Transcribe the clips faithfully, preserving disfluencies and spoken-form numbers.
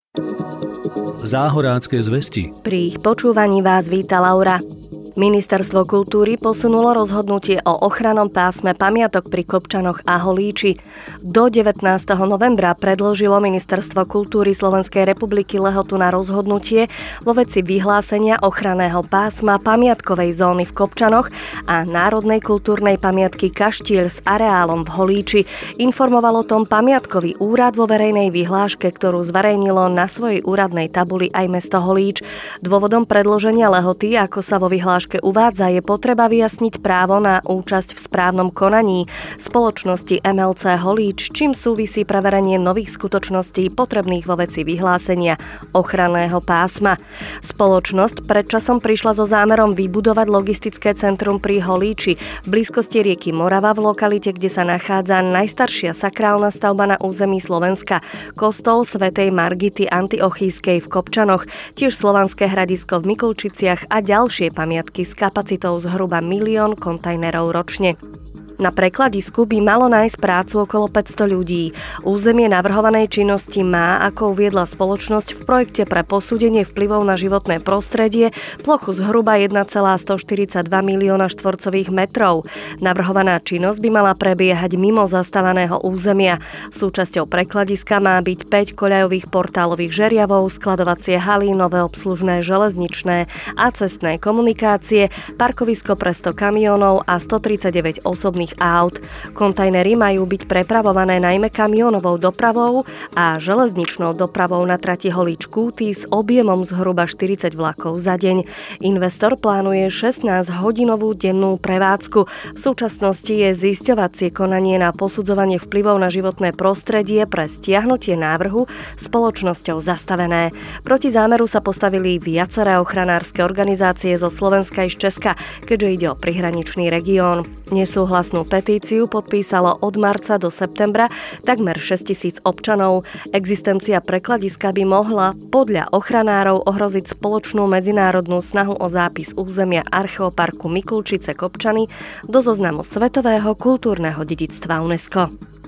Záhorácké zvesti. Pri ich počúvaní vás víta Laura. Ministerstvo kultúry posunulo rozhodnutie o ochrannom pásme pamiatok pri Kopčanoch a Holíči. Do devätnásteho novembra predložilo Ministerstvo kultúry Slovenskej republiky lehotu na rozhodnutie vo veci vyhlásenia ochranného pásma pamiatkovej zóny v Kopčanoch a národnej kultúrnej pamiatky Kaštieľ s areálom v Holíči. Informoval o tom pamiatkový úrad vo verejnej vyhláške, ktorú zverejnilo na svojej úradnej tabuli aj mesto Holíč. Dôvodom predloženia lehoty, ako sa vo vyhláške uvádza, je potreba vyjasniť právo na účasť v správnom konaní spoločnosti em el cé Holíč, čím súvisí preverenie nových skutočností potrebných vo veci vyhlásenia ochranného pásma. Spoločnosť predčasom prišla so zámerom vybudovať logistické centrum pri Holíči v blízkosti rieky Morava v lokalite, kde sa nachádza najstaršia sakrálna stavba na území Slovenska, kostol svätej Margity Antiochískej v Kopčanoch, tiež slovanské hradisko v Mikulčiciach a ďalšie pamiatky s kapacitou zhruba milión kontajnerov ročne. Na prekladisku by malo nájsť prácu okolo päťsto ľudí. Územie navrhovanej činnosti má, ako uviedla spoločnosť, v projekte pre posúdenie vplyvov na životné prostredie plochu zhruba jeden celá stoštyridsaťdva milióna štvorcových metrov. Navrhovaná činnosť by mala prebiehať mimo zastávaného územia. Súčasťou prekladiska má byť päť koľajových portálových žeriavov, skladovacie haly, nové obslužné železničné a cestné komunikácie, parkovisko pre sto kamiónov a stotridsaťdeväť osobných aut. Kontajnery majú byť prepravované najmä kamionovou dopravou a železničnou dopravou na trati Holíč-Kúty s objemom zhruba štyridsať vlakov za deň. Investor plánuje šestnásťhodinovú dennú prevádzku. V súčasnosti je zisťovacie konanie na posudzovanie vplyvov na životné prostredie pre stiahnutie návrhu spoločnosťou zastavené. Proti zámeru sa postavili viaceré ochranárske organizácie zo Slovenska i z Česka, keďže ide o prihraničný región. Nesúhlasnú petíciu podpísalo od marca do septembra takmer šesťtisíc občanov. Existencia prekladiska by mohla podľa ochranárov ohroziť spoločnú medzinárodnú snahu o zápis územia archeoparku Mikulčice Kopčany do zoznamu Svetového kultúrneho dedičstva UNESCO.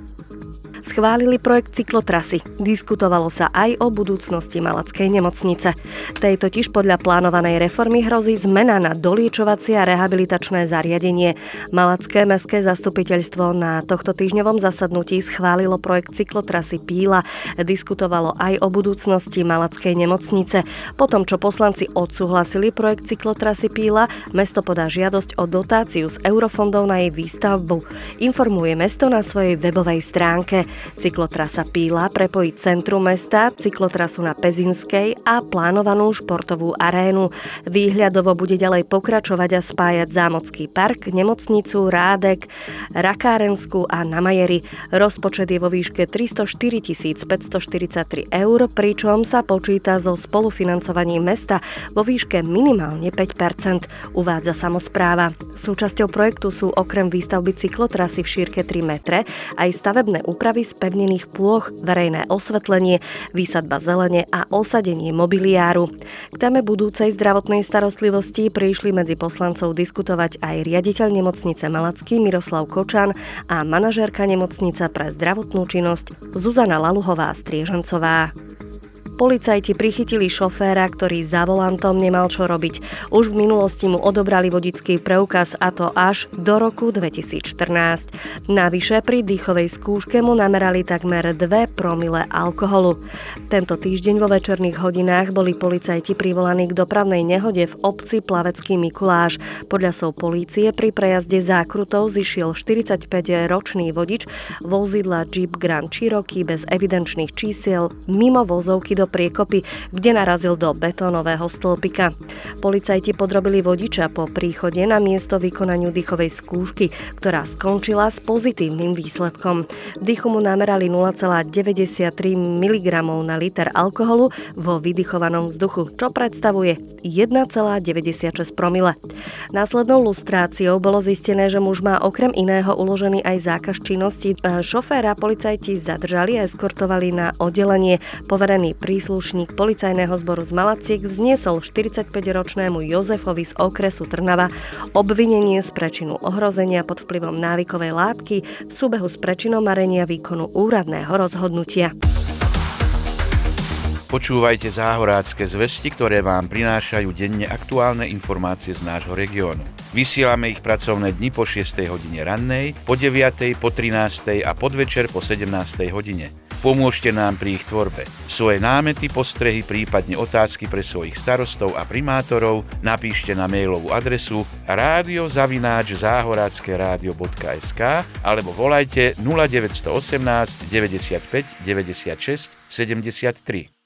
Schválili projekt cyklotrasy. Diskutovalo sa aj o budúcnosti Malackej nemocnice. Tej totiž podľa plánovanej reformy hrozí zmena na doliečovacie a rehabilitačné zariadenie. Malacké mestské zastupiteľstvo na tohto týždňovom zasadnutí schválilo projekt cyklotrasy Píla. Diskutovalo aj o budúcnosti Malackej nemocnice. Potom, čo poslanci odsúhlasili projekt cyklotrasy Píla, mesto podá žiadosť o dotáciu z eurofondov na jej výstavbu. Informuje mesto na svojej webovej stránke. Cyklotrasa Píla prepojí centrum mesta, cyklotrasu na Pezinskej a plánovanú športovú arénu. Výhľadovo bude ďalej pokračovať a spájať Zámocký park, nemocnicu, Rádek, Rakárenskú a na Majeri. Rozpočet je vo výške tristoštyritisíc päťstoštyridsaťtri eur, pričom sa počíta so spolufinancovaním mesta vo výške minimálne päť percent, uvádza samospráva. Súčasťou projektu sú okrem výstavby cyklotrasy v šírke tri metre aj stavebné úpravy spevnených plôch, verejné osvetlenie, výsadba zelene a osadenie mobiliáru. K téme budúcej zdravotnej starostlivosti prišli medzi poslancov diskutovať aj riaditeľ nemocnice Malacký Miroslav Kočan a manažérka nemocnice pre zdravotnú činnosť Zuzana Laluhová-Striežancová. Policajti prichytili šoféra, ktorý za volantom nemal čo robiť. Už v minulosti mu odobrali vodičský preukaz, a to až do roku dvetisícštrnásť. Navyše pri dýchovej skúške mu namerali takmer dve promile alkoholu. Tento týždeň vo večerných hodinách boli policajti privolaní k dopravnej nehode v obci Plavecký Mikuláš. Podľa slov polície pri prejazde zákrutou zišiel štyridsaťpäťročný vodič vozidla Jeep Grand Cherokee bez evidenčných čísiel mimo vozovky do priekopy, kde narazil do betónového stĺpika. Policajti podrobili vodiča po príchode na miesto vykonaniu dýchovej skúšky, ktorá skončila s pozitívnym výsledkom. V dýchu mu namerali nula celá deväťdesiattri miligramov na liter alkoholu vo vydychovanom vzduchu, čo predstavuje jeden celá deväťdesiatšesť promile. Následnou lustráciou bolo zistené, že muž má okrem iného uložený aj zákaz činnosti. Šoféra policajti zadržali a eskortovali na oddelenie. Poverený príslušník policajného zboru z Malaciek vzniesol štyridsaťpäťročnému Jozefovi z okresu Trnava obvinenie z prečinu ohrozenia pod vplyvom návykovej látky v súbehu s prečinom marenia výkonu úradného rozhodnutia. Počúvajte Záhorácké zvesti, ktoré vám prinášajú denne aktuálne informácie z nášho regiónu. Vysielame ich pracovné dni po šiestej hodine rannej, po deviatej, po trinástej a podvečer po sedemnástej hodine. Pomôžte nám pri ich tvorbe. Svoje námety, postrehy, prípadne otázky pre svojich starostov a primátorov napíšte na mailovú adresu rádio zavináč záhoracké rádio bodka es ká alebo volajte nula deväť jedna osem deväťdesiatpäť deväťdesiatšesť sedemdesiattri.